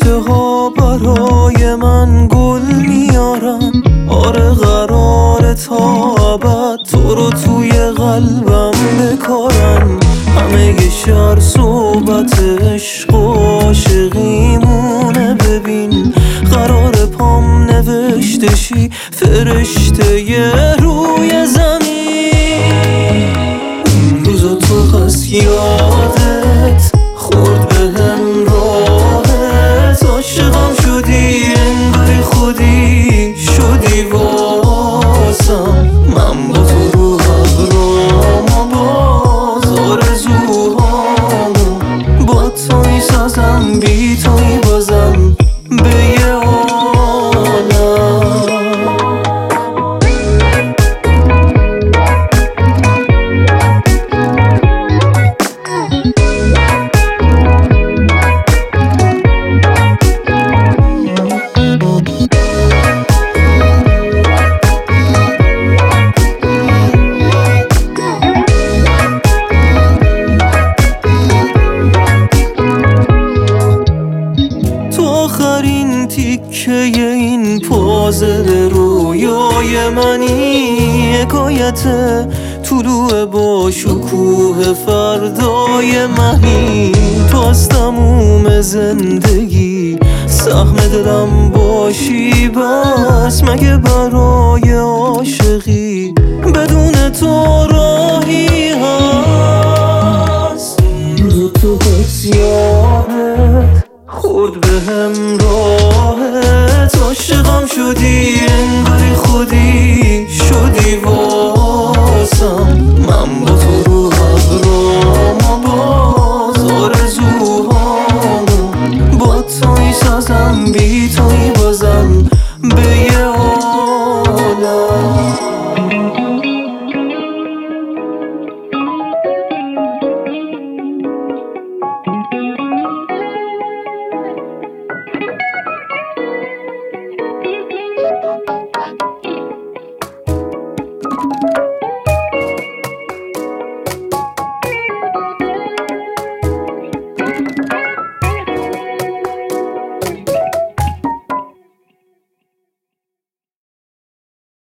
فرشته ها برای من گل میارن. آره قراره تا ابد تو رو توی قلبم بکارن. همه شهر صحبت عشق و عاشقیمونه. ببین قرار پام نوشته شی فرشته روی زمین. این روزا تو هست یادت خورد بهم راحت. عاشقم شدی انگاری خودی شدی واسم. من با تو رو ابرام و باز آرزوهامو با تو میسازم. بی تو میبازم به یه عالم. آخرین تیکه این پازل رویای منی. حکایت طلوع با شکوه فردای منی. تو از تموم زندگی سهم دلم باشی بس. مگه برای عاشقی بدون تو راهی هست؟ روز تو بس یادت خود بهم راحت. عاشقم شدی انگاری خودی شدی واسم. من با